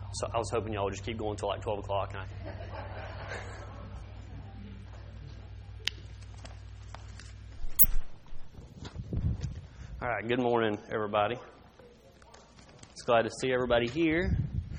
So I was hoping y'all would just keep going until like 12 o'clock. All right, good morning, everybody. It's glad to see everybody here.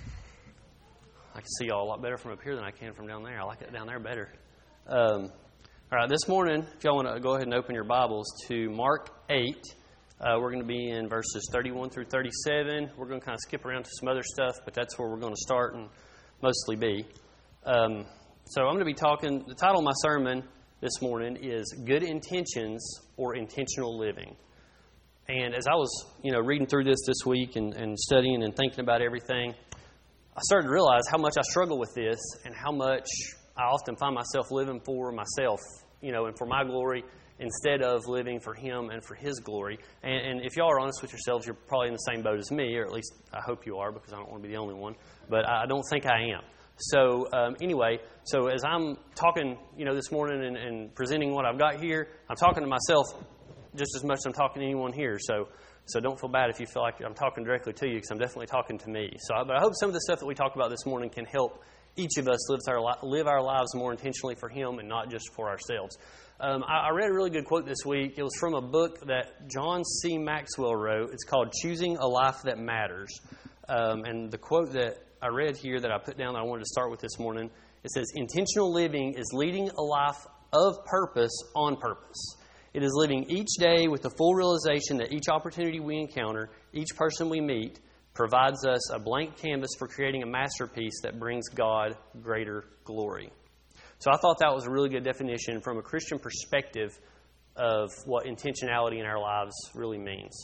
I can see y'all a lot better from up here than I can from down there. I like it down there better. All right, this morning, if y'all want to go ahead and open your Bibles to Mark 8, we're going to be in verses 31 through 37. We're going to kind of skip around to some other stuff, but that's where we're going to start and mostly be. So I'm going to be talking, the title of my sermon this morning is Good Intentions or Intentional Living. And as I was, reading through this week and studying and thinking about everything, I started to realize how much I struggle with this and how much I often find myself living for myself, and for my glory instead of living for Him and for His glory. And if y'all are honest with yourselves, you're probably in the same boat as me, or at least I hope you are, because I don't want to be the only one. But I don't think I am. So anyway, so as I'm talking, this morning and presenting what I've got here, I'm talking to myself just as much as I'm talking to anyone here. So don't feel bad if you feel like I'm talking directly to you, because I'm definitely talking to me. But I hope some of the stuff that we talk about this morning can help each of us live our lives more intentionally for Him and not just for ourselves. I read a really good quote this week. It was from a book that John C. Maxwell wrote. It's called Choosing a Life That Matters. And the quote that I read here that I put down that I wanted to start with this morning, it says, "Intentional living is leading a life of purpose on purpose. It is living each day with the full realization that each opportunity we encounter, each person we meet, provides us a blank canvas for creating a masterpiece that brings God greater glory." So I thought that was a really good definition from a Christian perspective of what intentionality in our lives really means.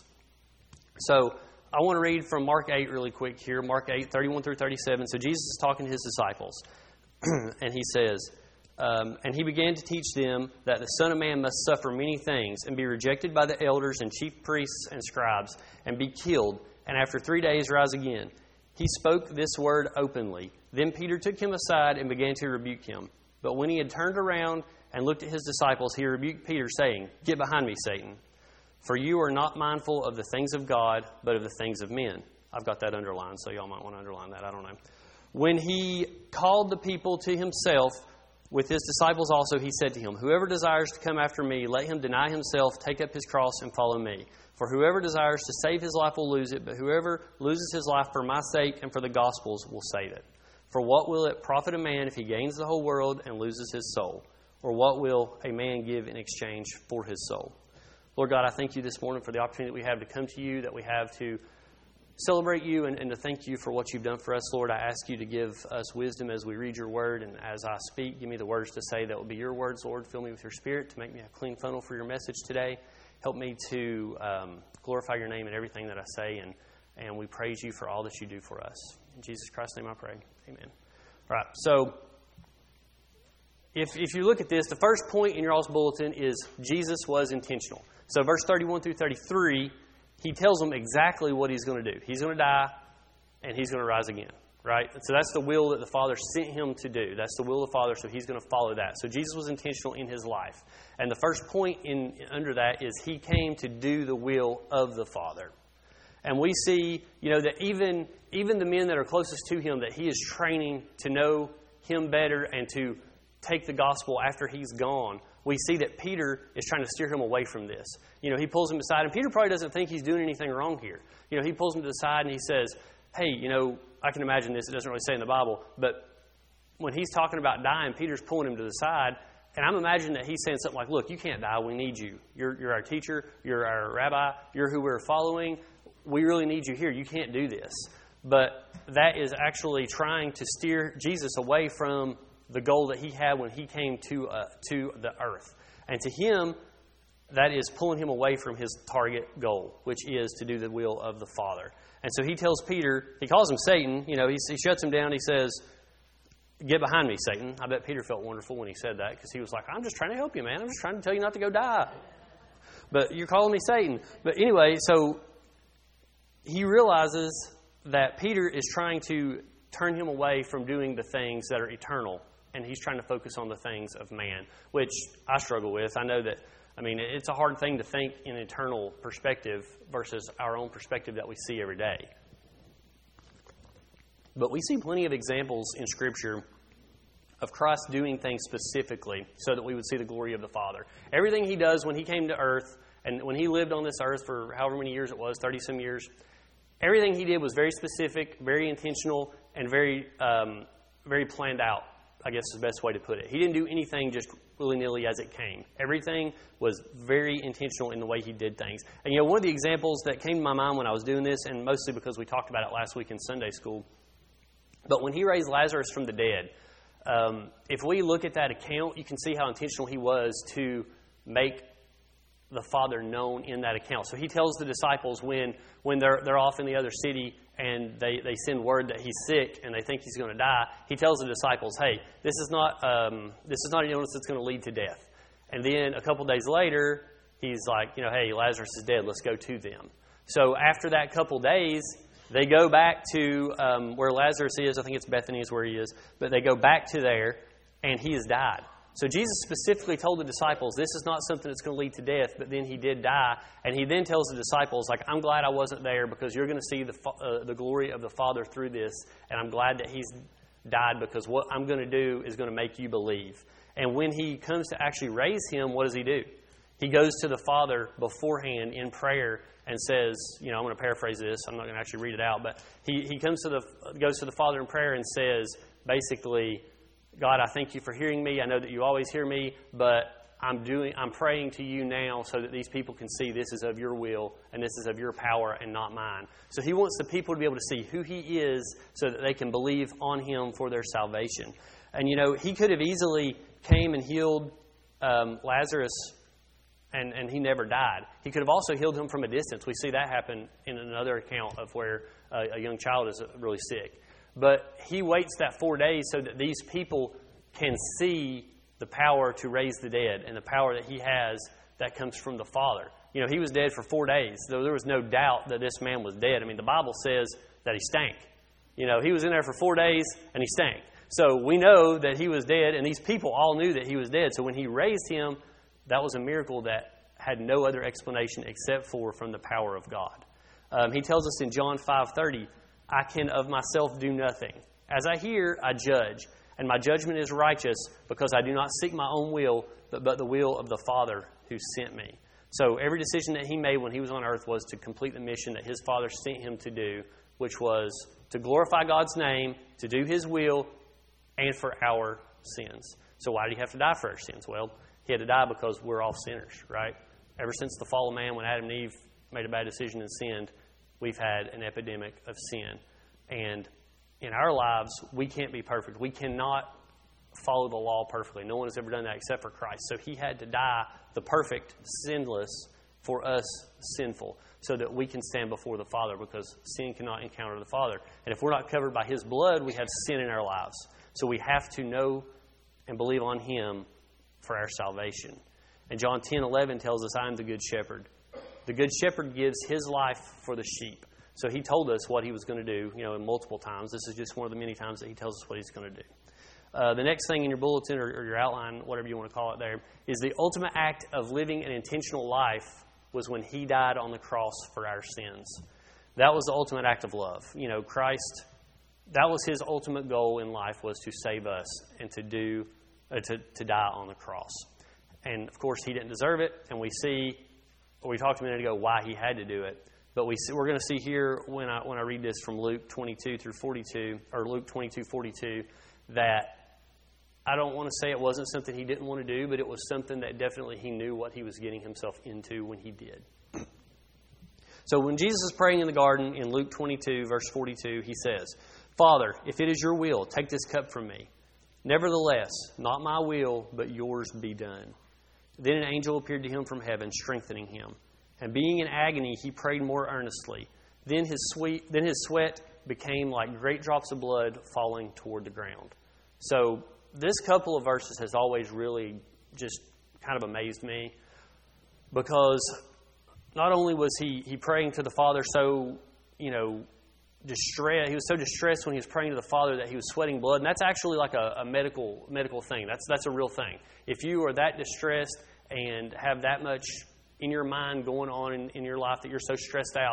So I want to read from Mark 8 really quick here. Mark 8, 31 through 37. So Jesus is talking to His disciples. And He says, "And He began to teach them that the Son of Man must suffer many things and be rejected by the elders and chief priests and scribes and be killed, and after 3 days rise again. He spoke this word openly. Then Peter took Him aside and began to rebuke him. But when He had turned around and looked at His disciples, He rebuked Peter, saying, 'Get behind me, Satan, for you are not mindful of the things of God, but of the things of men.'" I've got that underlined, so y'all might want to underline that. I don't know. "When He called the people to Himself with His disciples also, He said to him, 'Whoever desires to come after me, let him deny himself, take up his cross, and follow me. For whoever desires to save his life will lose it, but whoever loses his life for my sake and for the gospel's will save it. For what will it profit a man if he gains the whole world and loses his soul? Or what will a man give in exchange for his soul?'" Lord God, I thank You this morning for the opportunity that we have to come to You, that we have to celebrate You and to thank You for what You've done for us. Lord, I ask You to give us wisdom as we read Your word, and as I speak, give me the words to say that will be Your words, Lord. Fill me with Your Spirit to make me a clean funnel for Your message today. Help me to glorify Your name in everything that I say, and we praise You for all that You do for us. In Jesus Christ's name I pray. Amen. All right, so if you look at this, the first point in your all's bulletin is Jesus was intentional. So verse 31 through 33, He tells them exactly what He's going to do. He's going to die, and He's going to rise again, right? And so that's the will that the Father sent Him to do. That's the will of the Father, so He's going to follow that. So Jesus was intentional in His life. And the first point under that is He came to do the will of the Father. And we see, that even the men that are closest to Him, that He is training to know Him better and to take the gospel after He's gone. We see that Peter is trying to steer him away from this. He pulls him aside, and Peter probably doesn't think he's doing anything wrong here. He pulls him to the side and he says, "Hey, I can imagine this. It doesn't really say in the Bible, but when he's talking about dying, Peter's pulling him to the side, and I'm imagining that he's saying something like, 'Look, you can't die. We need you. You're our teacher. You're our rabbi. You're who we're following. We really need you here. You can't do this.' But that is actually trying to steer Jesus away from the goal that He had when He came to the earth. And to Him, that is pulling Him away from His target goal, which is to do the will of the Father. And so He tells Peter, He calls him Satan, he shuts him down, He says, "Get behind me, Satan." I bet Peter felt wonderful when he said that, because he was like, "I'm just trying to help you, man. I'm just trying to tell you not to go die. But you're calling me Satan." But anyway, so he realizes that Peter is trying to turn him away from doing the things that are eternal, and he's trying to focus on the things of man, which I struggle with. I know that, it's a hard thing to think in an eternal perspective versus our own perspective that we see every day. But we see plenty of examples in Scripture of Christ doing things specifically so that we would see the glory of the Father. Everything he does when he came to earth, and when he lived on this earth for however many years it was, 30-some years, everything he did was very specific, very intentional, and very planned out, I guess is the best way to put it. He didn't do anything just willy-nilly as it came. Everything was very intentional in the way he did things. And one of the examples that came to my mind when I was doing this, and mostly because we talked about it last week in Sunday school, but when he raised Lazarus from the dead, if we look at that account, you can see how intentional he was to make the Father known in that account. So he tells the disciples when they're off in the other city and they send word that he's sick and they think he's going to die, he tells the disciples, hey, this is not an illness that's going to lead to death. And then a couple days later, he's like, hey, Lazarus is dead. Let's go to them. So after that couple days, they go back to where Lazarus is. I think it's Bethany is where he is. But they go back to there, and he has died. So Jesus specifically told the disciples, this is not something that's going to lead to death, but then he did die. And he then tells the disciples, I'm glad I wasn't there because you're going to see the glory of the Father through this, and I'm glad that he's died because what I'm going to do is going to make you believe. And when he comes to actually raise him, what does he do? He goes to the Father beforehand in prayer and says, I'm going to paraphrase this. I'm not going to actually read it out, but he goes to the Father in prayer and says, basically, God, I thank you for hearing me. I know that you always hear me, but I'm praying to you now so that these people can see this is of your will and this is of your power and not mine. So he wants the people to be able to see who he is so that they can believe on him for their salvation. And, he could have easily came and healed Lazarus and he never died. He could have also healed him from a distance. We see that happen in another account of where a young child is really sick. But he waits that 4 days so that these people can see the power to raise the dead and the power that he has that comes from the Father. He was dead for 4 days, though there was no doubt that this man was dead. The Bible says that he stank. He was in there for 4 days and he stank. So we know that he was dead, and these people all knew that he was dead. So when he raised him, that was a miracle that had no other explanation except for from the power of God. He tells us in John 5:30, I can of myself do nothing. As I hear, I judge, and my judgment is righteous because I do not seek my own will, but the will of the Father who sent me. So every decision that he made when he was on earth was to complete the mission that his Father sent him to do, which was to glorify God's name, to do his will, and for our sins. So why did he have to die for our sins? Well, he had to die because we're all sinners, right? Ever since the fall of man, when Adam and Eve made a bad decision and sinned, we've had an epidemic of sin. And in our lives, we can't be perfect. We cannot follow the law perfectly. No one has ever done that except for Christ. So he had to die, the perfect, sinless, for us sinful, so that we can stand before the Father, because sin cannot encounter the Father. And if we're not covered by his blood, we have sin in our lives. So we have to know and believe on him for our salvation. And John 10:11 tells us, I am the good shepherd. The good shepherd gives his life for the sheep. So he told us what he was going to do, in multiple times. This is just one of the many times that he tells us what he's going to do. The next thing in your bulletin or your outline, whatever you want to call it there, is the ultimate act of living an intentional life was when he died on the cross for our sins. That was the ultimate act of love. Christ, that was his ultimate goal in life, was to save us and to die on the cross. And of course, he didn't deserve it. And we talked a minute ago why he had to do it. But we're going to see here when I read this from Luke 22 through 42, or Luke 22:42, that I don't want to say it wasn't something he didn't want to do, but it was something that definitely he knew what he was getting himself into when he did. So when Jesus is praying in the garden in Luke 22, verse 42, he says, Father, if it is your will, take this cup from me. Nevertheless, not my will, but yours be done. Then an angel appeared to him from heaven, strengthening him. And being in agony, he prayed more earnestly. Then his sweat became like great drops of blood falling toward the ground. So this couple of verses has always really just kind of amazed me, because not only was he praying to the Father so, distressed. He was so distressed when he was praying to the Father that he was sweating blood. And that's actually like a medical thing. That's a real thing. If you are that distressed and have that much in your mind going on in your life that you're so stressed out,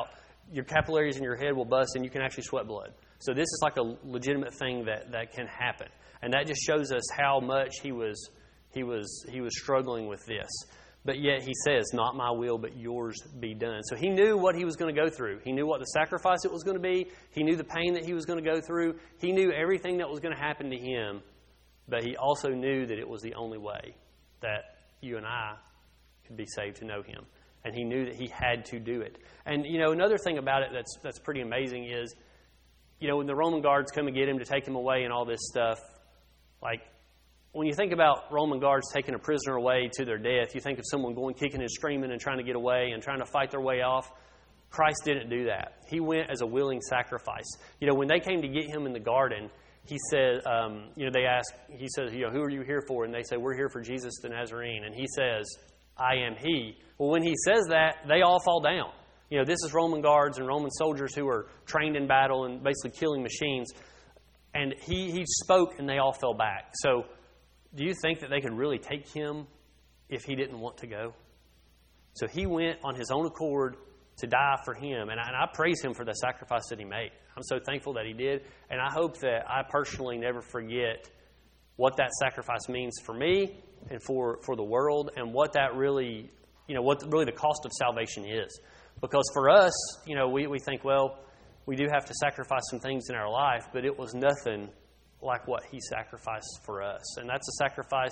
your capillaries in your head will bust and you can actually sweat blood. So this is like a legitimate thing that can happen. And that just shows us how much he was struggling with this. But yet he says, not my will, but yours be done. So he knew what he was going to go through. He knew what the sacrifice it was going to be. He knew the pain that he was going to go through. He knew everything that was going to happen to him. But he also knew that it was the only way that you and I could be saved to know him. And he knew that he had to do it. And, another thing about it that's pretty amazing is, when the Roman guards come and get him to take him away and all this stuff, like, when you think about Roman guards taking a prisoner away to their death, you think of someone going kicking and screaming and trying to get away and trying to fight their way off. Christ didn't do that. He went as a willing sacrifice. When they came to get him in the garden, he said, they asked, he says, who are you here for? And they say, we're here for Jesus the Nazarene. And he says, I am he. Well, when he says that, they all fall down. This is Roman guards and Roman soldiers who are trained in battle and basically killing machines. And he spoke and they all fell back. So do you think that they could really take him if he didn't want to go? So he went on his own accord to die for him. And I praise him for the sacrifice that he made. I'm so thankful that he did. And I hope that I personally never forget what that sacrifice means for me and for the world, and what that really, what really the cost of salvation is. Because for us, we think, well, we do have to sacrifice some things in our life, but it was nothing like what he sacrificed for us. And that's a sacrifice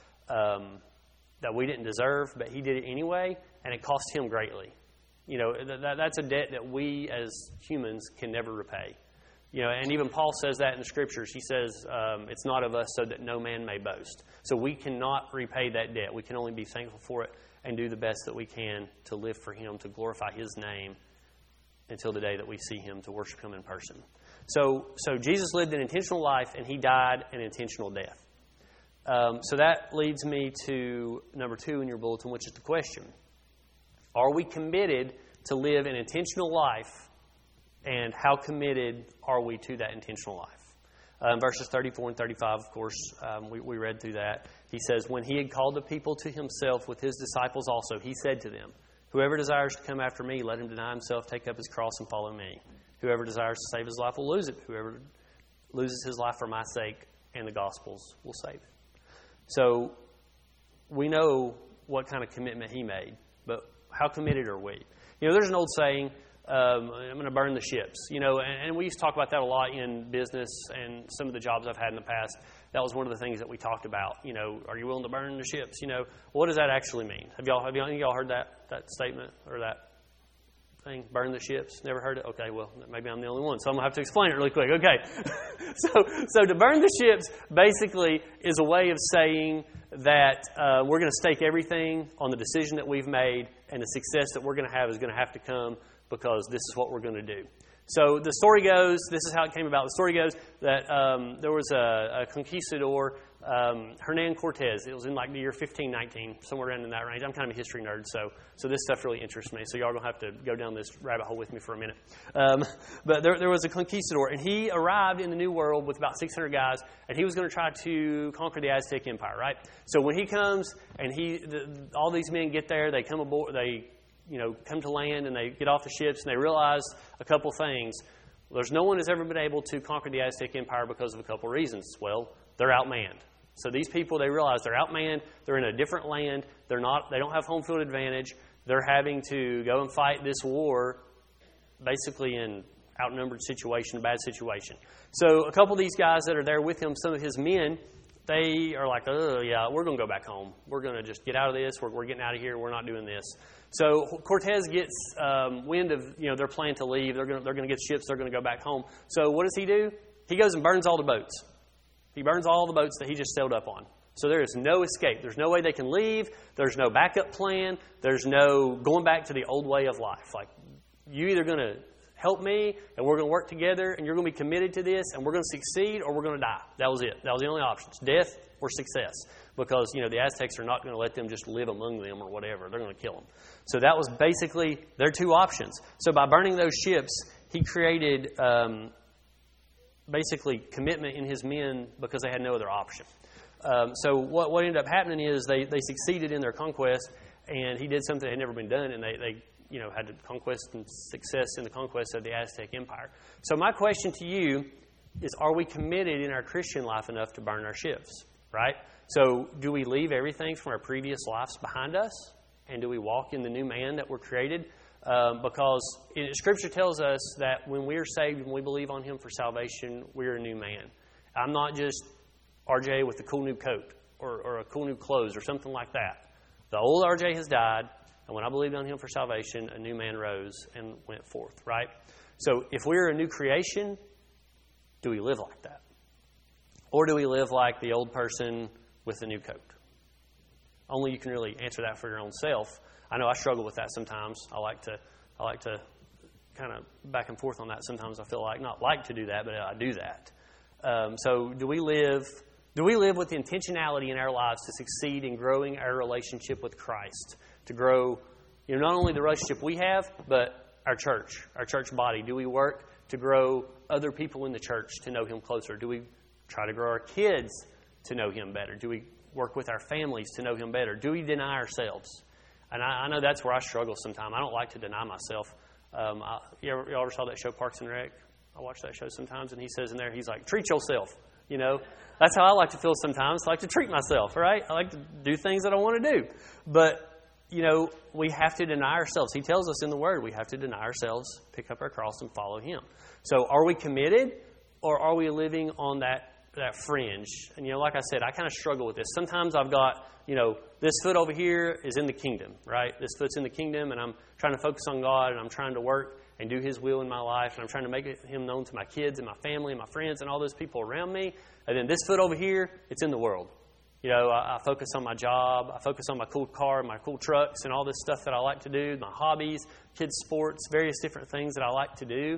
that we didn't deserve, but he did it anyway, and it cost him greatly. That's a debt that we as humans can never repay. And even Paul says that in the Scriptures. He says, it's not of us so that no man may boast. So we cannot repay that debt. We can only be thankful for it and do the best that we can to live for him, to glorify his name until the day that we see him, to worship him in person. So Jesus lived an intentional life, and he died an intentional death. So that leads me to number 2 in your bulletin, which is the question. Are we committed to live an intentional life, and how committed are we to that intentional life? Verses 34 and 35, of course, we read through that. He says, when he had called the people to himself with his disciples also, he said to them, whoever desires to come after me, let him deny himself, take up his cross, and follow me. Whoever desires to save his life will lose it. Whoever loses his life for my sake and the gospel's will save it. So we know what kind of commitment he made, but how committed are we? There's an old saying, I'm going to burn the ships. And we used to talk about that a lot in business and some of the jobs I've had in the past. That was one of the things that we talked about. Are you willing to burn the ships? What does that actually mean? Have y'all heard that statement or that thing? Burn the ships? Never heard it? Okay, well, maybe I'm the only one, so I'm going to have to explain it really quick. Okay. So to burn the ships basically is a way of saying that we're going to stake everything on the decision that we've made, and the success that we're going to have is going to have to come because this is what we're going to do. So the story goes, this is how it came about. The story goes that there was a conquistador, Hernan Cortez. It was in like the year 1519, somewhere around in that range. I'm kind of a history nerd, so this stuff really interests me. So y'all going to have to go down this rabbit hole with me for a minute. But there was a conquistador, and he arrived in the New World with about 600 guys, and he was going to try to conquer the Aztec Empire, right? So when he comes, and all these men get there, they come aboard, they come to land, and they get off the ships, and they realize a couple things. There's no one has ever been able to conquer the Aztec Empire because of a couple reasons. Well, they're outmanned. So these people, they realize they're outmanned. They're in a different land. They don't have home field advantage. They're having to go and fight this war basically in outnumbered situation, a bad situation. So a couple of these guys that are there with him, some of his men, they are like, oh, yeah, we're going to go back home. We're going to just get out of this. We're getting out of here. We're not doing this. So Cortez gets wind of their plan to leave. They're going to get ships. They're going to go back home. So what does he do? He goes and burns all the boats. He burns all the boats that he just sailed up on. So there is no escape. There's no way they can leave. There's no backup plan. There's no going back to the old way of life. Like, you're either going to help me, and we're going to work together, and you're going to be committed to this, and we're going to succeed, or we're going to die. That was it. That was the only options: death or success. Because the Aztecs are not going to let them just live among them or whatever. They're going to kill them. So that was basically their two options. So by burning those ships, he created basically commitment in his men because they had no other option. So what ended up happening is they succeeded in their conquest, and he did something that had never been done, and they had the conquest and success in the conquest of the Aztec Empire. So my question to you is, are we committed in our Christian life enough to burn our ships, right? So do we leave everything from our previous lives behind us? And do we walk in the new man that we're created? Because Scripture tells us that when we are saved and we believe on Him for salvation, we're a new man. I'm not just RJ with a cool new coat or a cool new clothes or something like that. The old RJ has died, and when I believed on Him for salvation, a new man rose and went forth, right? So if we're a new creation, do we live like that? Or do we live like the old person with a new coat? Only you can really answer that for your own self. I know I struggle with that sometimes. I like to kind of back and forth on that. Sometimes I feel not like to do that, but I do that. So do we live with the intentionality in our lives to succeed in growing our relationship with Christ? To grow, not only the relationship we have, but our church body. Do we work to grow other people in the church to know Him closer? Do we try to grow our kids to know Him better? Do we work with our families to know Him better? Do we deny ourselves? And I know that's where I struggle sometimes. I don't like to deny myself. You ever saw that show, Parks and Rec? I watch that show sometimes, and he says in there, he's like, treat yourself. That's how I like to feel sometimes. I like to treat myself, right? I like to do things that I want to do. But, we have to deny ourselves. He tells us in the Word we have to deny ourselves, pick up our cross, and follow Him. So are we committed, or are we living on that fringe? And, like I said, I kind of struggle with this. Sometimes I've got, this foot over here is in the kingdom, right? This foot's in the kingdom, and I'm trying to focus on God, and I'm trying to work and do His will in my life, and I'm trying to make Him known to my kids and my family and my friends and all those people around me. And then this foot over here, it's in the world. I focus on my job, I focus on my cool car, my cool trucks, and all this stuff that I like to do, my hobbies, kids' sports, various different things that I like to do.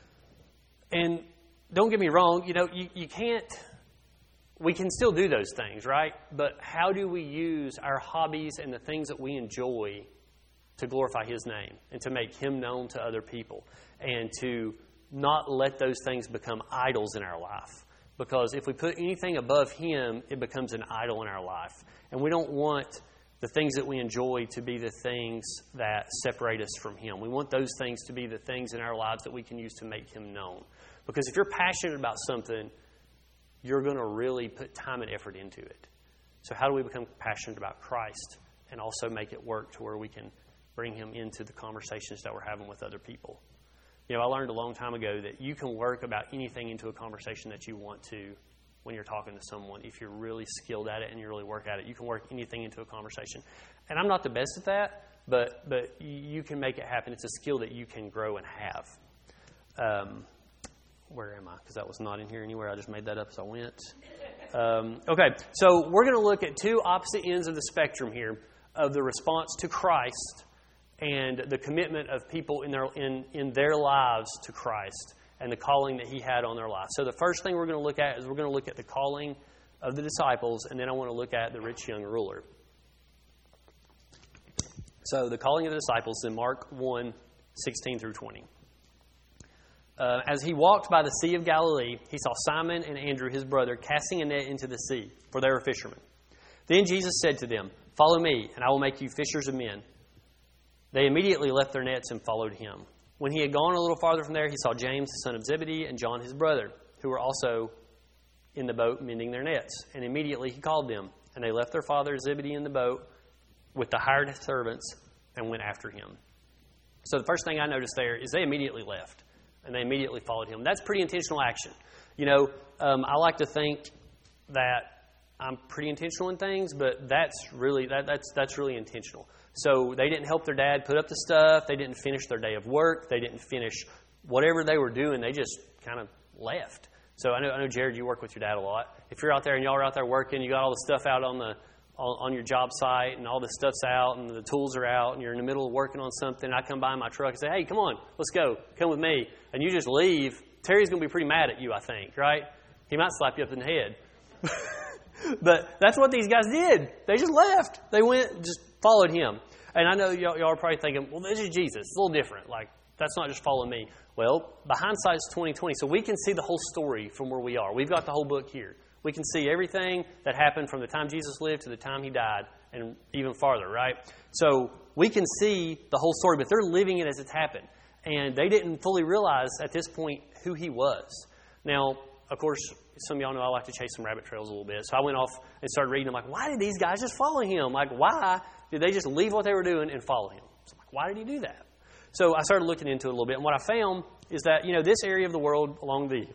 And don't get me wrong, you can't, we can still do those things, right? But how do we use our hobbies and the things that we enjoy to glorify His name and to make Him known to other people and to not let those things become idols in our life? Because if we put anything above Him, it becomes an idol in our life. And we don't want the things that we enjoy to be the things that separate us from Him. We want those things to be the things in our lives that we can use to make Him known. Because if you're passionate about something, you're going to really put time and effort into it. So how do we become passionate about Christ and also make it work to where we can bring Him into the conversations that we're having with other people? I learned a long time ago that you can work about anything into a conversation that you want to when you're talking to someone. If you're really skilled at it and you really work at it, you can work anything into a conversation. And I'm not the best at that, but you can make it happen. It's a skill that you can grow and have. Where am I? Because that was not in here anywhere. I just made that up as I went. Okay, so we're going to look at two opposite ends of the spectrum here of the response to Christ and the commitment of people in their lives to Christ and the calling that He had on their lives. So the first thing we're going to look at is we're going to look at the calling of the disciples, and then I want to look at the rich young ruler. So the calling of the disciples in Mark 1, 16 through 20. As He walked by the Sea of Galilee, He saw Simon and Andrew, his brother, casting a net into the sea, for they were fishermen. Then Jesus said to them, "Follow me, and I will make you fishers of men." They immediately left their nets and followed Him. When He had gone a little farther from there, He saw James, the son of Zebedee, and John, his brother, who were also in the boat mending their nets. And immediately He called them, and they left their father Zebedee in the boat with the hired servants and went after Him. So the first thing I noticed there is they immediately left, and they immediately followed Him. That's pretty intentional action. I like to think that I'm pretty intentional in things, but that's really intentional. So they didn't help their dad put up the stuff. They didn't finish their day of work. They didn't finish whatever they were doing. They just kind of left. So I know, Jared, you work with your dad a lot. If you're out there and y'all are out there working, you got all the stuff out on your job site, and all the stuff's out, and the tools are out, and you're in the middle of working on something. I come by in my truck and say, "Hey, come on, let's go. Come with me." And you just leave. Terry's going to be pretty mad at you, I think, right? He might slap you up in the head. But that's what these guys did. They just left. They went, just followed Him. And I know y'all are probably thinking, well, this is Jesus. It's a little different. Like, that's not just follow me. Well, hindsight's 20/20, so we can see the whole story from where we are. We've got the whole book here. We can see everything that happened from the time Jesus lived to the time He died and even farther, right? So we can see the whole story, but they're living it as it's happened. And they didn't fully realize at this point who he was. Now, of course, some of y'all know I like to chase some rabbit trails a little bit. So I went off and started reading. I'm like, why did these guys just follow him? Like, why did they just leave what they were doing and follow him? So I'm like, why did he do that? So I started looking into it a little bit. And what I found is that, this area of the world along the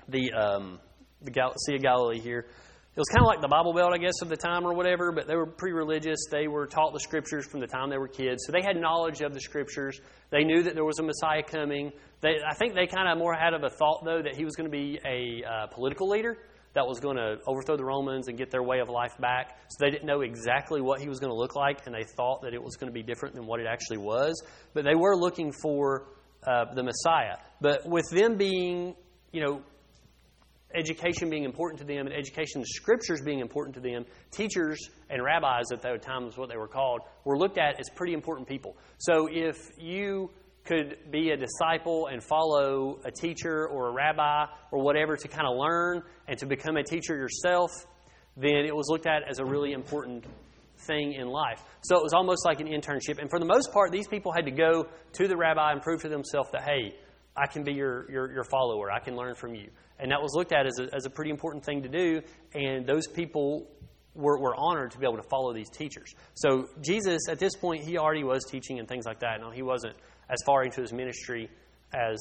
Sea of Galilee here, it was kind of like the Bible Belt, I guess, of the time or whatever, but they were pretty religious. They were taught the Scriptures from the time they were kids. So they had knowledge of the Scriptures. They knew that there was a Messiah coming. I think they kind of more had of a thought, though, that he was going to be a political leader that was going to overthrow the Romans and get their way of life back. So they didn't know exactly what he was going to look like, and they thought that it was going to be different than what it actually was. But they were looking for the Messiah. But with them being, education being important to them and education of the Scriptures being important to them, teachers and rabbis at that time was what they were called, were looked at as pretty important people. So if you could be a disciple and follow a teacher or a rabbi or whatever to kind of learn and to become a teacher yourself, then it was looked at as a really important thing in life. So it was almost like an internship. And for the most part, these people had to go to the rabbi and prove to themselves that, hey, I can be your follower. I can learn from you. And that was looked at as a pretty important thing to do. And those people were honored to be able to follow these teachers. So Jesus, at this point, he already was teaching and things like that. Now, he wasn't as far into his ministry as,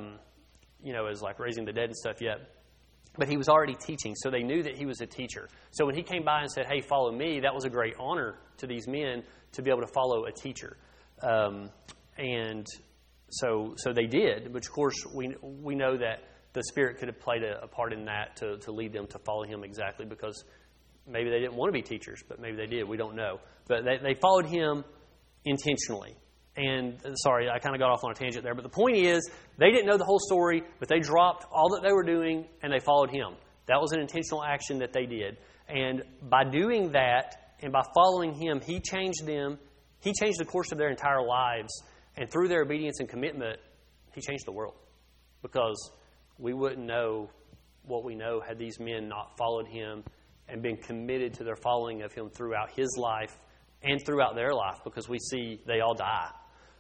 as like raising the dead and stuff yet. But he was already teaching, so they knew that he was a teacher. So when he came by and said, hey, follow me, that was a great honor to these men to be able to follow a teacher. And so they did, but of course we know that the Spirit could have played a part in that to lead them to follow him exactly, because maybe they didn't want to be teachers, but maybe they did. We don't know. But they followed him intentionally. And sorry, I kind of got off on a tangent there. But the point is, they didn't know the whole story, but they dropped all that they were doing and they followed him. That was an intentional action that they did. And by doing that and by following him, he changed them. He changed the course of their entire lives. And through their obedience and commitment, he changed the world. Because we wouldn't know what we know had these men not followed him and been committed to their following of him throughout his life and throughout their life, because we see they all die.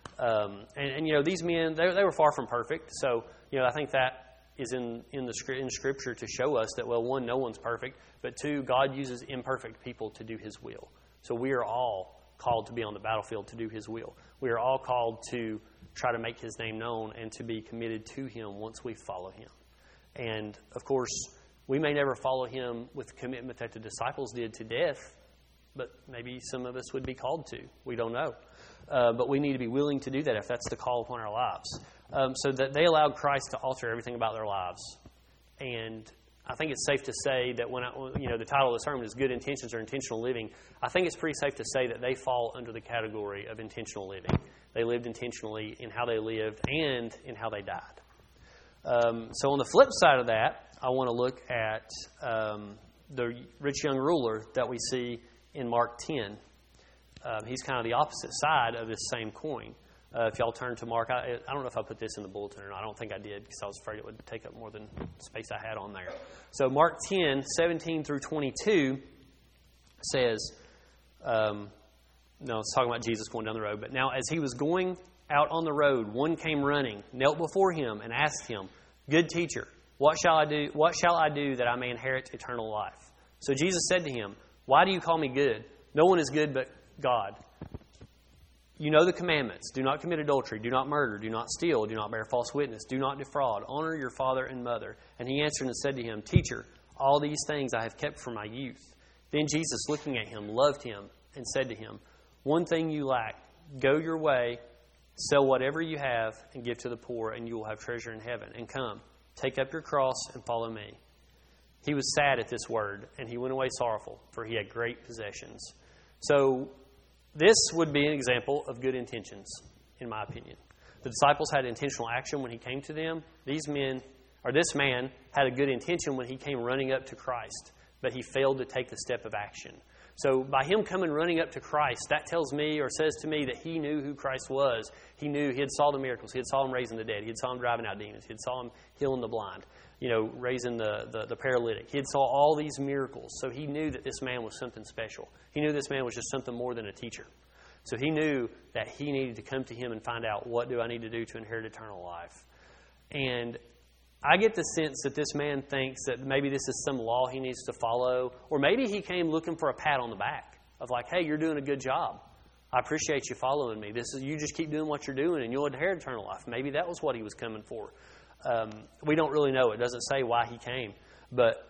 These men, they were far from perfect. So, I think that is in Scripture to show us that, well, one, no one's perfect, but two, God uses imperfect people to do his will. So we are all called to be on the battlefield to do his will. We are all called to try to make his name known and to be committed to him once we follow him. And, of course, we may never follow him with the commitment that the disciples did to death, but maybe some of us would be called to. We don't know. But we need to be willing to do that if that's the call upon our lives. So that they allowed Christ to alter everything about their lives. And I think it's safe to say that when the title of the sermon is Good Intentions or Intentional Living, I think it's pretty safe to say that they fall under the category of intentional living. They lived intentionally in how they lived and in how they died. So on the flip side of that, I want to look at the rich young ruler that we see in Mark 10. He's kind of the opposite side of this same coin. If y'all turn to Mark, I don't know if I put this in the bulletin or not. I don't think I did, because I was afraid it would take up more than space I had on there. So Mark 10, 17 through 22 says, it's talking about Jesus going down the road. But now as he was going out on the road, one came running, knelt before him, and asked him, "Good teacher, what shall I do? What shall I do that I may inherit eternal life?" So Jesus said to him, "Why do you call me good? No one is good but God. You know the commandments. Do not commit adultery. Do not murder. Do not steal. Do not bear false witness. Do not defraud. Honor your father and mother." And he answered and said to him, "Teacher, all these things I have kept from my youth." Then Jesus, looking at him, loved him and said to him, "One thing you lack. Go your way, sell whatever you have, and give to the poor, and you will have treasure in heaven. And come, take up your cross and follow me." He was sad at this word, and he went away sorrowful, for he had great possessions. So this would be an example of good intentions, in my opinion. The disciples had intentional action when he came to them. This man had a good intention when he came running up to Christ, but he failed to take the step of action. So by him coming running up to Christ, that tells me or says to me that he knew who Christ was. He knew he had saw the miracles. He had saw him raising the dead. He had saw him driving out demons. He had saw him healing the blind, raising the paralytic. He had saw all these miracles. So he knew that this man was something special. He knew this man was just something more than a teacher. So he knew that he needed to come to him and find out, what do I need to do to inherit eternal life? And I get the sense that this man thinks that maybe this is some law he needs to follow, or maybe he came looking for a pat on the back of like, hey, you're doing a good job. I appreciate you following me. You just keep doing what you're doing and you'll inherit eternal life. Maybe that was what he was coming for. We don't really know. It doesn't say why he came. But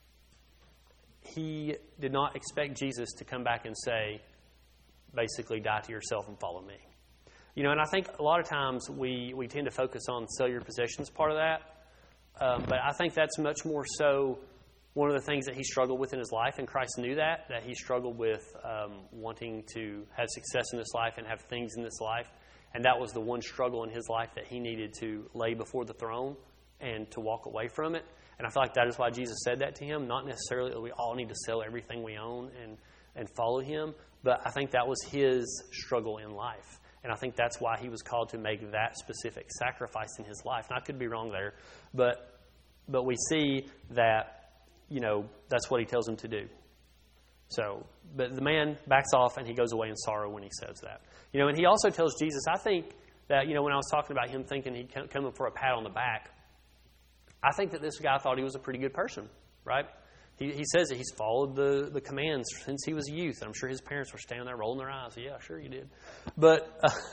he did not expect Jesus to come back and say, basically, die to yourself and follow me. And I think a lot of times we tend to focus on sell your possessions part of that. But I think that's much more so one of the things that he struggled with in his life, and Christ knew that he struggled with wanting to have success in this life and have things in this life. And that was the one struggle in his life that he needed to lay before the throne and to walk away from it. And I feel like that is why Jesus said that to him, not necessarily that we all need to sell everything we own and follow him, but I think that was his struggle in life. And I think that's why he was called to make that specific sacrifice in his life. And I could be wrong there, but we see that, that's what he tells him to do. So, but the man backs off and he goes away in sorrow when he says that. And he also tells Jesus, I think that, when I was talking about him thinking he'd come for a pat on the back, I think that this guy thought he was a pretty good person, right? He says that he's followed the commands since he was a youth. I'm sure his parents were standing there rolling their eyes. Yeah, sure you did. But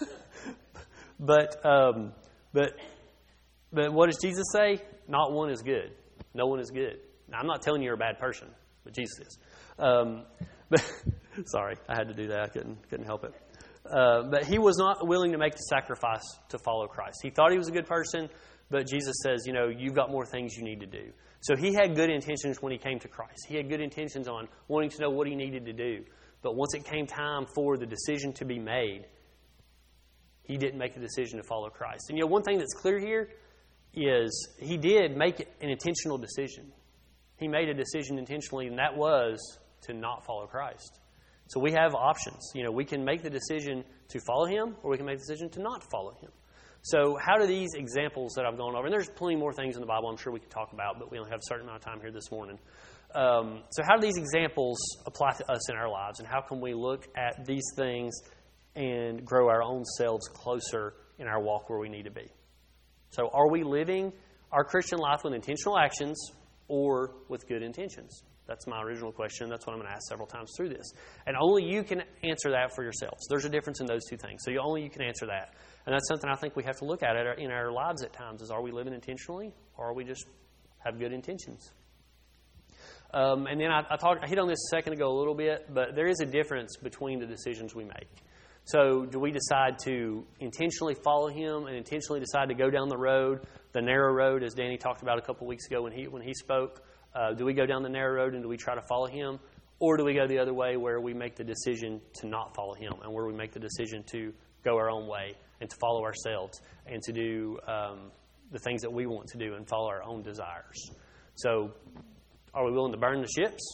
what does Jesus say? Not one is good. No one is good. Now, I'm not telling you you're a bad person, but Jesus is. But sorry, I had to do that. I couldn't help it. But he was not willing to make the sacrifice to follow Christ. He thought he was a good person, but Jesus says, you've got more things you need to do. So he had good intentions when he came to Christ. He had good intentions on wanting to know what he needed to do. But once it came time for the decision to be made, he didn't make the decision to follow Christ. And one thing that's clear here is he did make an intentional decision. He made a decision intentionally, and that was to not follow Christ. So we have options. We can make the decision to follow him, or we can make the decision to not follow him. So how do these examples that I've gone over, and there's plenty more things in the Bible I'm sure we could talk about, but we only have a certain amount of time here this morning. So how do these examples apply to us in our lives, and how can we look at these things and grow our own selves closer in our walk where we need to be? So are we living our Christian life with intentional actions or with good intentions? That's my original question. That's what I'm going to ask several times through this. And only you can answer that for yourselves. There's a difference in those two things. So only you can answer that. And that's something I think we have to look at in our lives at times, is are we living intentionally, or are we just have good intentions? And then I hit on this a second ago a little bit, but there is a difference between the decisions we make. So do we decide to intentionally follow him and intentionally decide to go down the road, the narrow road, as Danny talked about a couple weeks ago when he spoke? Do we go down the narrow road and do we try to follow him? Or do we go the other way where we make the decision to not follow him, and where we make the decision to go our own way and to follow ourselves and to do the things that we want to do and follow our own desires? So are we willing to burn the ships,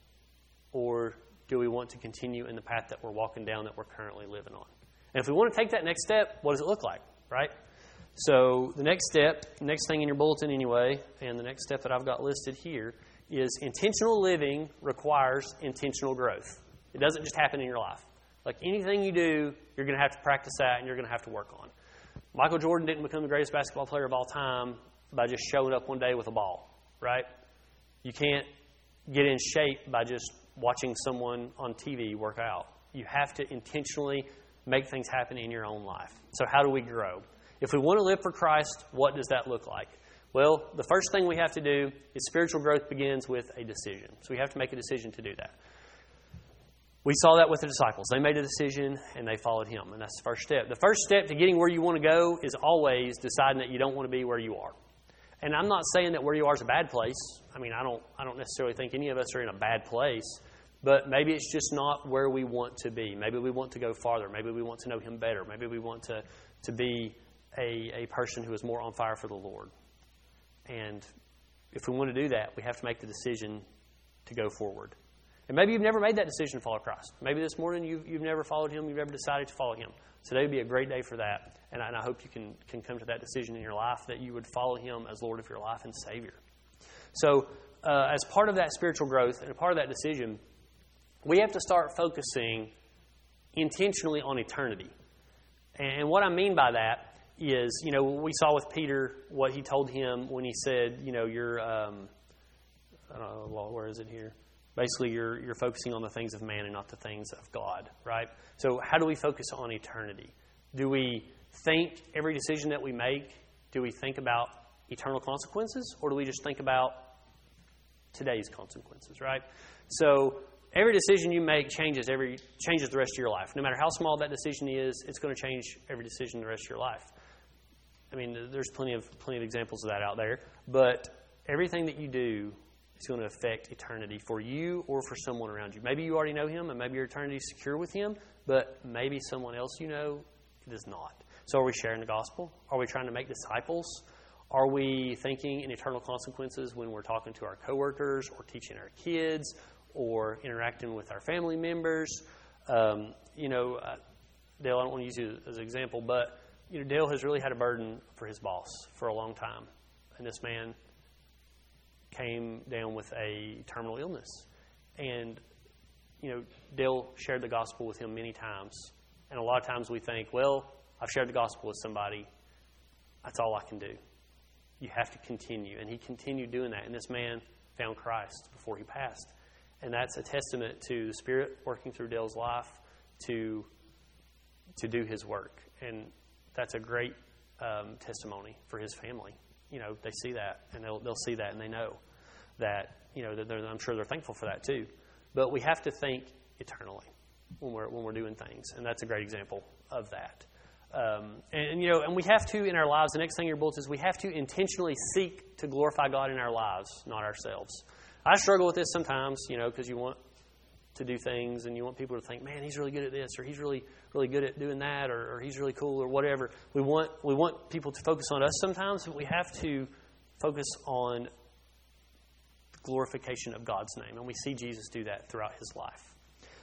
or do we want to continue in the path that we're walking down, that we're currently living on? And if we want to take that next step, what does it look like, right? So the next step, next thing in your bulletin anyway, and the next step that I've got listed here, is intentional living requires intentional growth. It doesn't just happen in your life. Like anything you do, you're going to have to practice that and you're going to have to work on. Michael Jordan didn't become the greatest basketball player of all time by just showing up one day with a ball, right? You can't get in shape by just watching someone on TV work out. You have to intentionally make things happen in your own life. So how do we grow? If we want to live for Christ, what does that look like? Well, the first thing we have to do is spiritual growth begins with a decision. So we have to make a decision to do that. We saw that with the disciples. They made a decision and they followed him, and that's the first step. The first step to getting where you want to go is always deciding that you don't want to be where you are. And I'm not saying that where you are is a bad place. I mean, I don't necessarily think any of us are in a bad place, but maybe it's just not where we want to be. Maybe we want to go farther. Maybe we want to know him better. Maybe we want to be a person who is more on fire for the Lord. And if we want to do that, we have to make the decision to go forward. And maybe you've never made that decision to follow Christ. Maybe this morning you've never followed Him. You've never decided to follow Him. Today would be a great day for that. And I hope you can come to that decision in your life, that you would follow Him as Lord of your life and Savior. So as part of that spiritual growth and a part of that decision, we have to start focusing intentionally on eternity. And what I mean by that is, we saw with Peter what he told him when he said, you're, I don't know, where is it here? Basically, you're focusing on the things of man and not the things of God, right? So how do we focus on eternity? Do we think every decision that we make, do we think about eternal consequences, or do we just think about today's consequences, right? So every decision you make changes the rest of your life. No matter how small that decision is, it's going to change every decision the rest of your life. I mean, there's plenty of examples of that out there, but everything that you do is going to affect eternity for you or for someone around you. Maybe you already know Him, and maybe your eternity is secure with Him, but maybe someone else does not. So are we sharing the gospel? Are we trying to make disciples? Are we thinking in eternal consequences when we're talking to our coworkers or teaching our kids or interacting with our family members? Dale, I don't want to use you as an example, but Dale has really had a burden for his boss for a long time. And this man came down with a terminal illness. And, Dale shared the gospel with him many times. And a lot of times we think, well, I've shared the gospel with somebody. That's all I can do. You have to continue. And he continued doing that. And this man found Christ before he passed. And that's a testament to the Spirit working through Dale's life to do His work. And that's a great testimony for his family. They see that, and they'll see that, and they know that, I'm sure they're thankful for that too. But we have to think eternally when we're doing things, and that's a great example of that. And we have to, in our lives, the next thing in your bullet is we have to intentionally seek to glorify God in our lives, not ourselves. I struggle with this sometimes, because you want to do things and you want people to think, man, he's really good at this, or he's really good at doing that, or he's really cool, or whatever. We want people to focus on us sometimes, but we have to focus on the glorification of God's name. And we see Jesus do that throughout His life.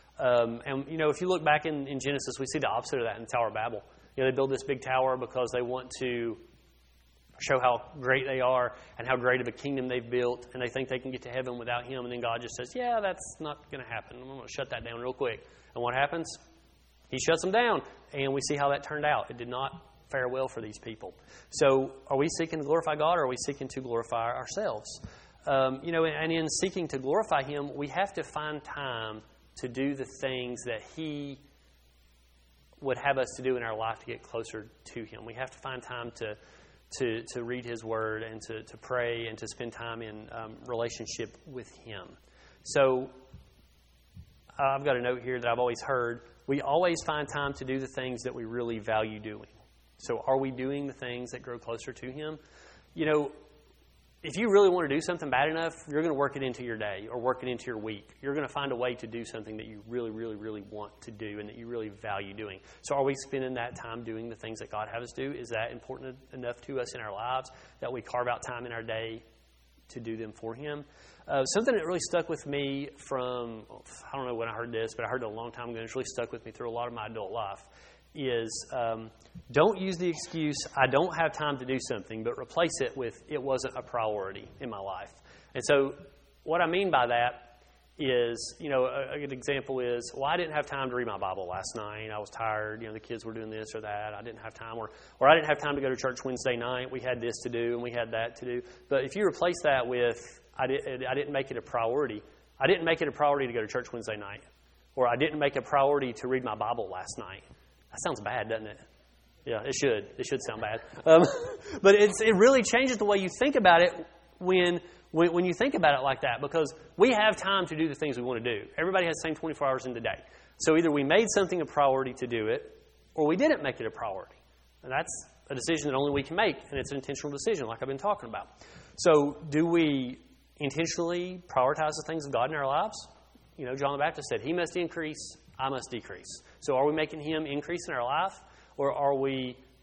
If you look back in Genesis, we see the opposite of that in the Tower of Babel. They build this big tower because they want to show how great they are and how great of a kingdom they've built, and they think they can get to heaven without Him, and then God just says, yeah, that's not going to happen. I'm going to shut that down real quick. And what happens? He shuts them down, and we see how that turned out. It did not fare well for these people. So are we seeking to glorify God, or are we seeking to glorify ourselves? And in seeking to glorify Him, we have to find time to do the things that He would have us to do in our life to get closer to Him. We have to find time to read His Word and to pray and to spend time in relationship with Him. So I've got a note here that I've always heard. We always find time to do the things that we really value doing. So are we doing the things that grow closer to Him? If you really want to do something bad enough, you're going to work it into your day or work it into your week. You're going to find a way to do something that you really, really, really want to do and that you really value doing. So are we spending that time doing the things that God has us do? Is that important enough to us in our lives that we carve out time in our day to do them for Him? Something that really stuck with me from, I don't know when I heard this, but I heard it a long time ago, and it's really stuck with me through a lot of my adult life, is don't use the excuse, I don't have time to do something, but replace it with, it wasn't a priority in my life. And so what I mean by that is, a good example is, well, I didn't have time to read my Bible last night. I was tired. The kids were doing this or that. I didn't have time. Or I didn't have time to go to church Wednesday night. We had this to do and we had that to do. But if you replace that with, I didn't make it a priority. I didn't make it a priority to go to church Wednesday night. Or I didn't make a priority to read my Bible last night. That sounds bad, doesn't it? Yeah, it should. It should sound bad. But it really changes the way you think about it when you think about it like that, because we have time to do the things we want to do. Everybody has the same 24 hours in the day. So either we made something a priority to do it, or we didn't make it a priority. And that's a decision that only we can make, and it's an intentional decision like I've been talking about. So do we intentionally prioritize the things of God in our lives? John the Baptist said, He must increase, I must decrease. So are we making Him increase in our life, or are we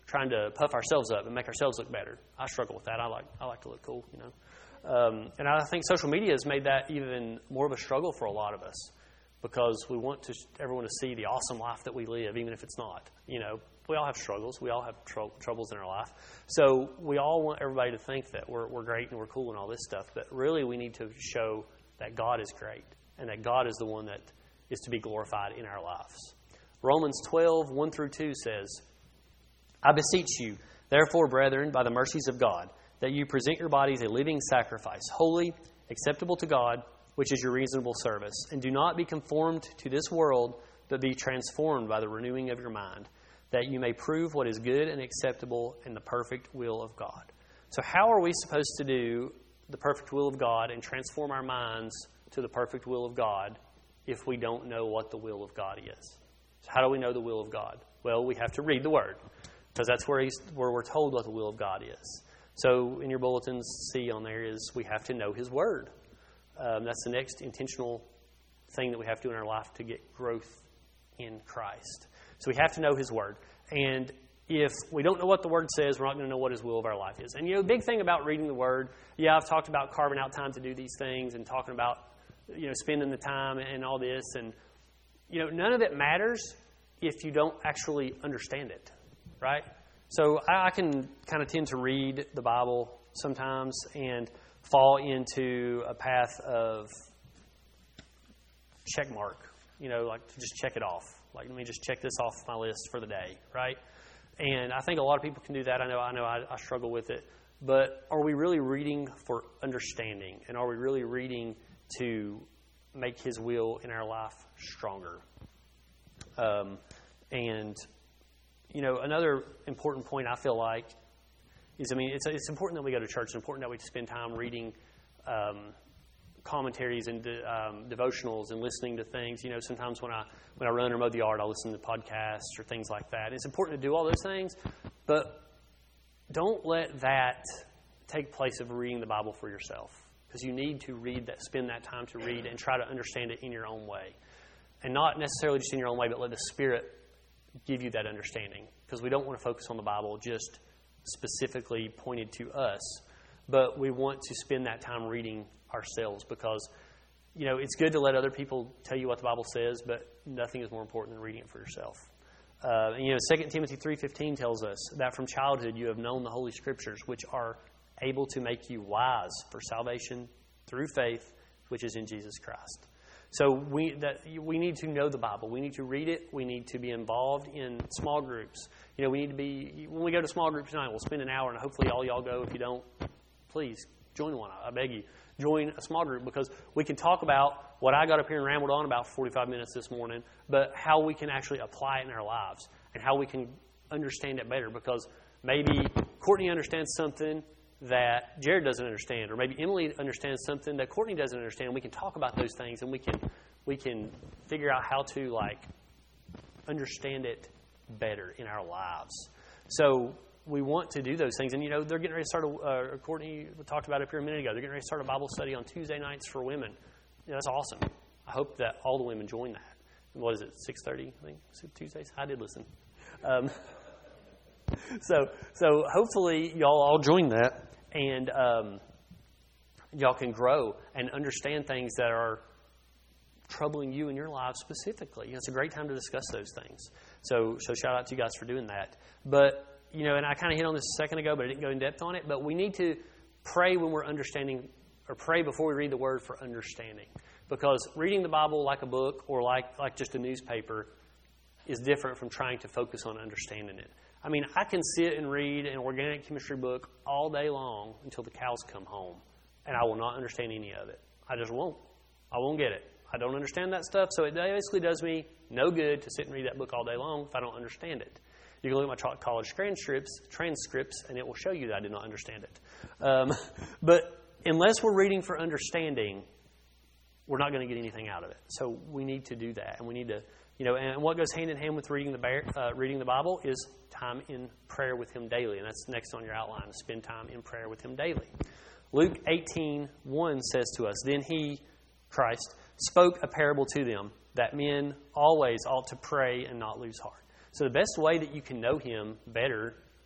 trying to puff ourselves up and make ourselves look better. I struggle with that. I like to look cool, you know. And I think social media has made that even more of a struggle for a lot of us because we want everyone to see the awesome life that we live, even if it's not. You know, we all have struggles. We all have troubles in our life. So we all want everybody to think that we're great and we're cool and all this stuff. But really we need to show that God is great and that God is the one that is to be glorified in our lives. Romans 12, 1 through 2 says, I beseech you, therefore, brethren, by the mercies of God, that you present your bodies a living sacrifice, holy, acceptable to God, which is your reasonable service. And do not be conformed to this world, but be transformed by the renewing of your mind, that you may prove what is good and acceptable and the perfect will of God. So how are we supposed to do the perfect will of God and transform our minds to the perfect will of God if we don't know what the will of God is? So how do we know the will of God? Well, we have to read the Word, because that's where we're told what the will of God is. So in your bulletins, see on there is we have to know His Word. That's the next intentional thing that we have to do in our life to get growth in Christ. So we have to know His Word. And if we don't know what the Word says, we're not going to know what His will of our life is. And, you know, the big thing about reading the Word, I've talked about carving out time to do these things and talking about, you know, spending the time and all this. And, you know, none of it matters if you don't actually understand it, right? So I can kind of tend to read the Bible sometimes and fall into a path of check mark, you know, like to just check it off. Like, let me just check this off my list for the day, right? And I think a lot of people can do that. I know I struggle with it. But are we really reading for understanding? And are we really reading to make His will in our life stronger? And, you know, another important point I feel like is, I mean, it's important that we go to church. It's important that we spend time reading commentaries and devotionals and listening to things. You know, sometimes when I run or mow the yard, I'll listen to podcasts or things like that. It's important to do all those things, but don't let that take place of reading the Bible for yourself, because you need to spend that time to read and try to understand it in your own way. And not necessarily just in your own way, but let the Spirit give you that understanding, because we don't want to focus on the Bible just specifically pointed to us, but we want to spend that time reading ourselves, because, you know, it's good to let other people tell you what the Bible says, but nothing is more important than reading it for yourself. And, you know, 2 Timothy 3:15 tells us that from childhood you have known the Holy Scriptures, which are able to make you wise for salvation through faith, which is in Jesus Christ. So we need to know the Bible. We need to read it. We need to be involved in small groups. You know, we need to be, when we go to small groups tonight, we'll spend an hour, and hopefully all y'all go. If you don't, please join one. I beg you. Join a small group, because we can talk about what I got up here and rambled on about for 45 minutes this morning, but how we can actually apply it in our lives and how we can understand it better, because maybe Courtney understands something that Jared doesn't understand, or maybe Emily understands something that Courtney doesn't understand. We can talk about those things, and we can figure out how to, like, understand it better in our lives. So we want to do those things. And, you know, they're getting ready to start Courtney talked about it here a minute ago, they're getting ready to start a Bible study on Tuesday nights for women. You know, that's awesome. I hope that all the women join that. What is it, 6:30, I think, Tuesdays? I did listen. So hopefully y'all all join that, and y'all can grow and understand things that are troubling you in your life specifically. You know, it's a great time to discuss those things. So shout out to you guys for doing that. But, you know, and I kind of hit on this a second ago, but I didn't go in depth on it. But we need to pray when we're understanding, or pray before we read the Word for understanding. Because reading the Bible like a book or like just a newspaper is different from trying to focus on understanding it. I mean, I can sit and read an organic chemistry book all day long until the cows come home, and I will not understand any of it. I just won't. I won't get it. I don't understand that stuff, so it basically does me no good to sit and read that book all day long if I don't understand it. You can look at my college transcripts, and it will show you that I did not understand it. But unless we're reading for understanding, we're not going to get anything out of it. So we need to do that, and we need to, you know, and what goes hand in hand with reading the Bible is time in prayer with Him daily, and that's next on your outline, to spend time in prayer with Him daily. Luke 18:1 says to us, "Then He, Christ, spoke a parable to them, that men always ought to pray and not lose heart." So the best way that you can know Him better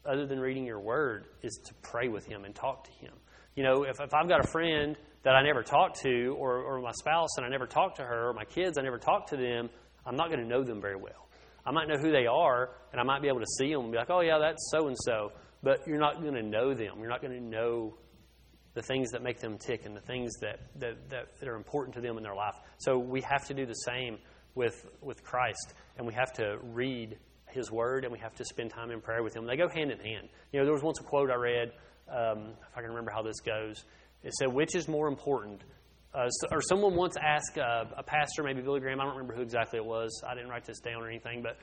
other than reading your word, is to pray with him and talk to him. You know, if I've got a friend that I never talked to, or my spouse and I never talked to her, or my kids, I never talked to them, I'm not going to know them very well. I might know who they are, and I might be able to see them and be like, oh, yeah, that's so-and-so. But you're not going to know them. You're not going to know the things that make them tick and the things that are important to them in their life. So we have to do the same with Christ, and we have to read his word, and we have to spend time in prayer with him. They go hand in hand. You know, there was once a quote I read, if I can remember how this goes. It said, which is more important? Or someone once asked a pastor, maybe Billy Graham, I don't remember who exactly it was. I didn't write this down or anything, but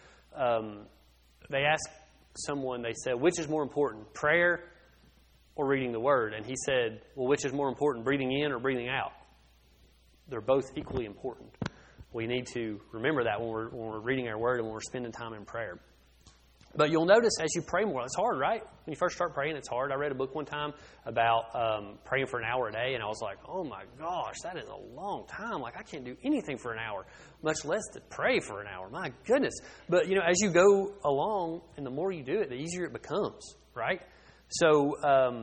they asked someone, they said, which is more important, prayer or reading the word? And he said, well, which is more important, breathing in or breathing out? They're both equally important. We need to remember that when we're reading our word and when we're spending time in prayer. But you'll notice as you pray more, it's hard, right? When you first start praying, it's hard. I read a book one time about praying for an hour a day, and I was like, oh my gosh, that is a long time. Like, I can't do anything for an hour, much less to pray for an hour. My goodness. But, you know, as you go along, and the more you do it, the easier it becomes, right? So,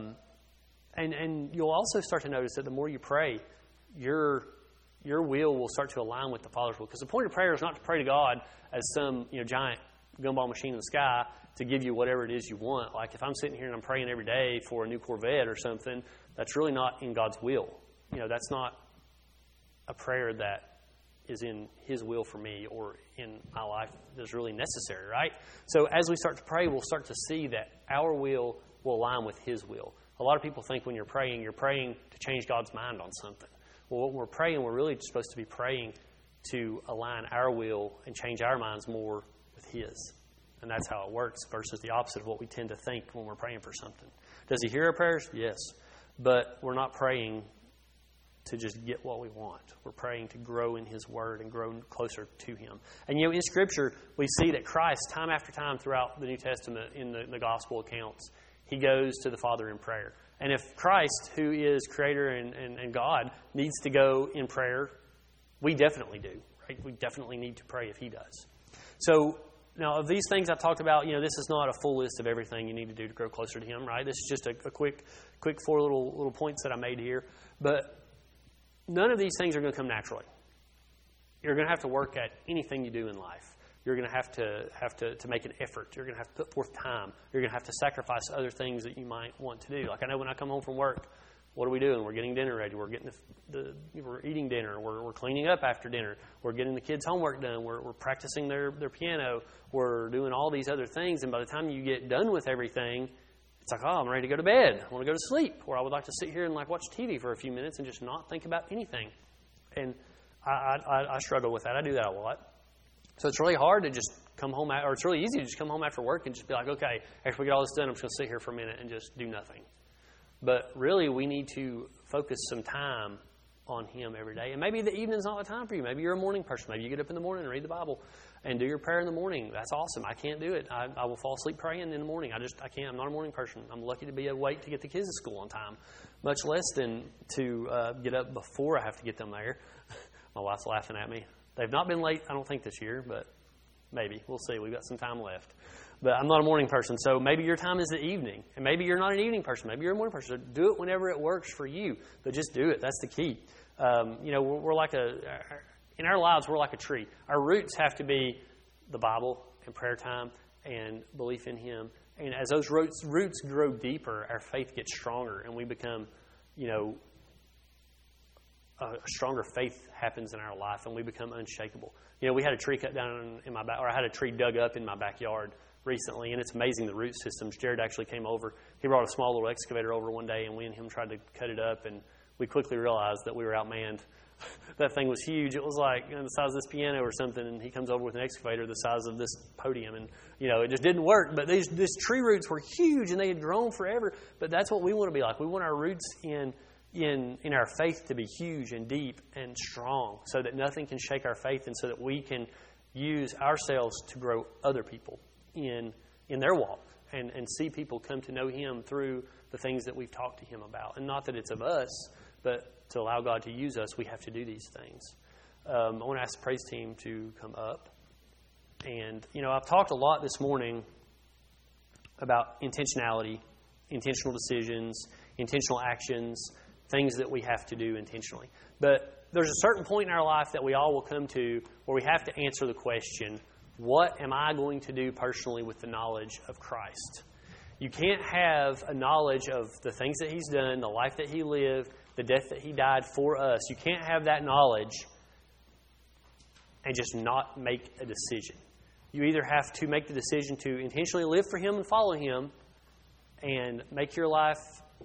and you'll also start to notice that the more you pray, your will start to align with the Father's will. Because the point of prayer is not to pray to God as some, you know, giant gumball machine in the sky to give you whatever it is you want. Like if I'm sitting here and I'm praying every day for a new Corvette or something, that's really not in God's will. You know, that's not a prayer that is in his will for me or in my life that's really necessary, right? So as we start to pray, we'll start to see that our will align with his will. A lot of people think when you're praying to change God's mind on something. Well, when we're praying, we're really supposed to be praying to align our will and change our minds more with his. And that's how it works versus the opposite of what we tend to think when we're praying for something. Does he hear our prayers? Yes. But we're not praying to just get what we want. We're praying to grow in his word and grow closer to him. And, you know, in Scripture, we see that Christ, time after time throughout the New Testament, in the gospel accounts, he goes to the Father in prayer. And if Christ, who is Creator and God, needs to go in prayer, we definitely do. Right? We definitely need to pray if he does. So, now, of these things I've talked about, you know, this is not a full list of everything you need to do to grow closer to him, right? This is just a quick 4 little points that I made here. But none of these things are going to come naturally. You're going to have to work at anything you do in life. You're going to have to make an effort. You're going to have to put forth time. You're going to have to sacrifice other things that you might want to do. Like I know when I come home from work, what are we doing? We're getting dinner ready. We're getting we're eating dinner. We're cleaning up after dinner. We're getting the kids' homework done. We're practicing their piano. We're doing all these other things. And by the time you get done with everything, it's like, oh, I'm ready to go to bed. I want to go to sleep. Or I would like to sit here and like watch TV for a few minutes and just not think about anything. And I struggle with that. I do that a lot. So it's really hard to just come home, or it's really easy to just come home after work and just be like, okay, after we get all this done, I'm just going to sit here for a minute and just do nothing. But really, we need to focus some time on him every day. And maybe the evening's not the time for you. Maybe you're a morning person. Maybe you get up in the morning and read the Bible and do your prayer in the morning. That's awesome. I can't do it. I will fall asleep praying in the morning. I can't. I'm not a morning person. I'm lucky to be awake to get the kids to school on time, much less than to get up before I have to get them there. My wife's laughing at me. They've not been late, I don't think, this year, but maybe. We'll see. We've got some time left. But I'm not a morning person, so maybe your time is the evening. And maybe you're not an evening person. Maybe you're a morning person. So do it whenever it works for you, but just do it. That's the key. You know, we're like in our lives, we're like a tree. Our roots have to be the Bible and prayer time and belief in him. And as those roots grow deeper, our faith gets stronger, and we become, you know, a stronger faith happens in our life, and we become unshakable. You know, we had a tree cut down in my back, or I had a tree dug up in my backyard recently, and it's amazing the root systems. Jared actually came over. He brought a small little excavator over one day, and we and him tried to cut it up, and we quickly realized that we were outmanned. That thing was huge. It was like, you know, the size of this piano or something, and he comes over with an excavator the size of this podium, and, you know, it just didn't work. But these tree roots were huge, and they had grown forever. But that's what we want to be like. We want our roots in our faith to be huge and deep and strong, so that nothing can shake our faith, and so that we can use ourselves to grow other people in their walk and see people come to know him through the things that we've talked to him about. And not that it's of us, but to allow God to use us, we have to do these things. I want to ask the praise team to come up. And, you know, I've talked a lot this morning about intentionality, intentional decisions, intentional actions, things that we have to do intentionally. But there's a certain point in our life that we all will come to where we have to answer the question, what am I going to do personally with the knowledge of Christ? You can't have a knowledge of the things that He's done, the life that He lived, the death that He died for us. You can't have that knowledge and just not make a decision. You either have to make the decision to intentionally live for Him and follow Him and make your life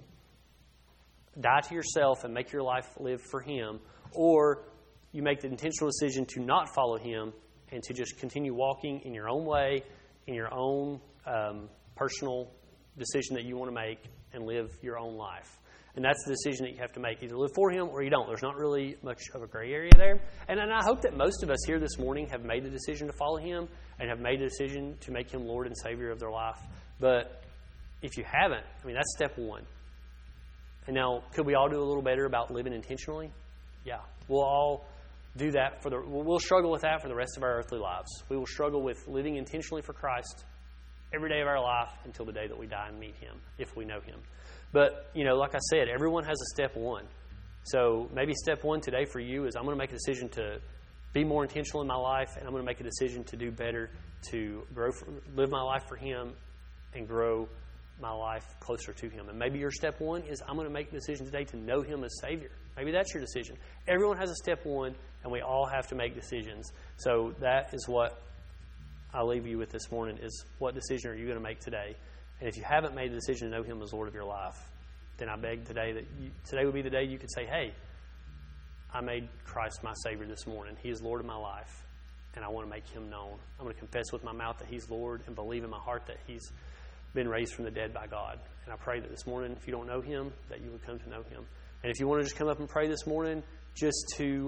die to yourself and make your life live for Him, or you make the intentional decision to not follow Him and to just continue walking in your own way, in your own personal decision that you want to make and live your own life. And that's the decision that you have to make. Either live for Him or you don't. There's not really much of a gray area there. And I hope that most of us here this morning have made the decision to follow Him and have made a decision to make Him Lord and Savior of their life. But if you haven't, that's step one. And now, could we all do a little better about living intentionally? Yeah. We'll all do that we'll struggle with that for the rest of our earthly lives. We will struggle with living intentionally for Christ every day of our life until the day that we die and meet Him, if we know Him. But, like I said, everyone has a step one. So maybe step one today for you is I'm going to make a decision to be more intentional in my life, and I'm going to make a decision to do better, to live my life for Him and grow my life closer to Him. And maybe your step one is I'm going to make the decision today to know Him as Savior. Maybe that's your decision. Everyone has a step one, and we all have to make decisions. So that is what I'll leave you with this morning, is what decision are you going to make today? And if you haven't made the decision to know Him as Lord of your life, then I beg today that today would be the day you could say, hey, I made Christ my Savior this morning. He is Lord of my life, and I want to make Him known. I'm going to confess with my mouth that He's Lord and believe in my heart that He's been raised from the dead by God. And I pray that this morning, if you don't know Him, that you would come to know Him. And if you want to just come up and pray this morning just to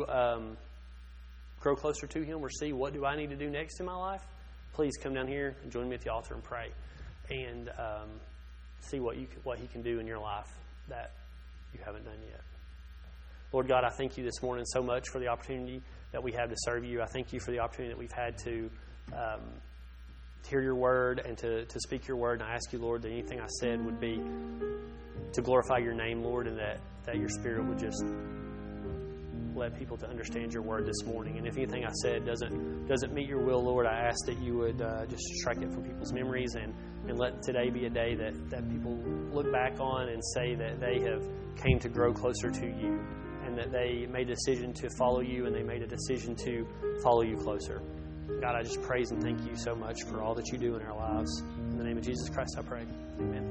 grow closer to Him or see what do I need to do next in my life, please come down here and join me at the altar and pray. And see what He can do in your life that you haven't done yet. Lord God, I thank You this morning so much for the opportunity that we have to serve You. I thank You for the opportunity that we've had to hear Your word and to speak Your word. And I ask You, Lord, that anything I said would be to glorify Your name, Lord, and that Your Spirit would just let people to understand Your word this morning. And if anything I said doesn't meet Your will, Lord, I ask that You would just strike it from people's memories and let today be a day that people look back on and say that they have came to grow closer to You and that they made a decision to follow You and they made a decision to follow You closer. God, I just praise and thank You so much for all that You do in our lives. In the name of Jesus Christ, I pray. Amen.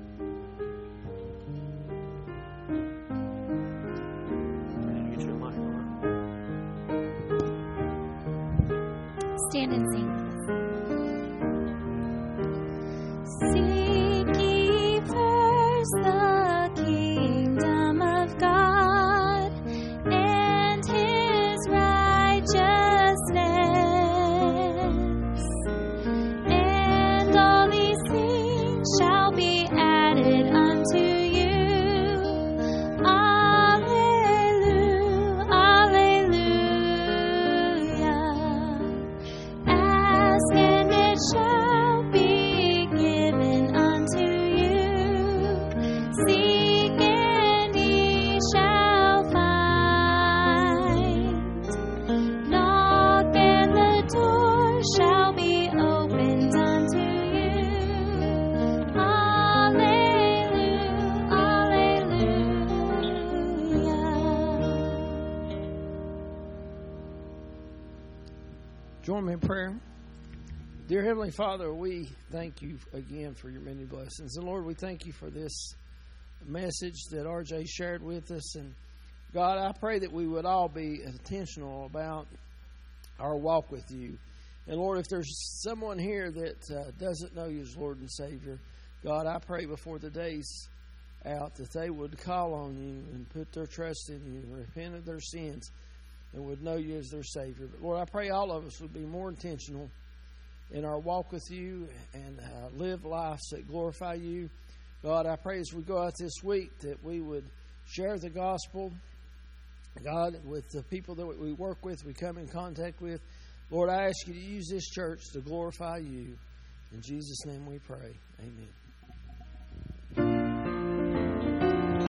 Stand and sing. Seek ye first the kingdom of God and His righteousness, and all these things shall be added unto you. Alleluia, alleluia. Ask and it shall be given unto you. Seek and ye shall find. Knock and the door shall be opened unto you. Alleluia, alleluia. Join me in prayer. Dear Heavenly Father, we thank You again for Your many blessings. And Lord, we thank You for this message that RJ shared with us. And God, I pray that we would all be intentional about our walk with You. And Lord, if there's someone here that doesn't know You as Lord and Savior, God, I pray before the day's out that they would call on You and put their trust in You, repent of their sins, and would know You as their Savior. But Lord, I pray all of us would be more intentional in our walk with You and live lives that glorify You. God, I pray as we go out this week that we would share the gospel, God, with the people that we work with, we come in contact with. Lord, I ask You to use this church to glorify You. In Jesus' name we pray. Amen.